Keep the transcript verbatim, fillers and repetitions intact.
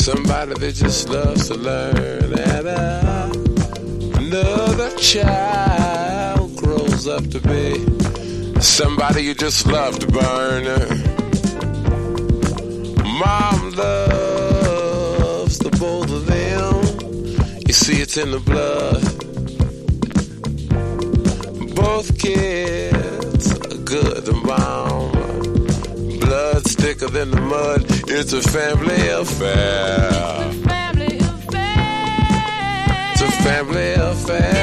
Somebody that just loves to learn, and uh, another child grows up to be somebody you just love to burn. Mom loves the both of them. You see, it's in the blood. Both kids are good and bound. Blood's thicker than the mud. It's a family affair. It's a family affair. It's a family affair.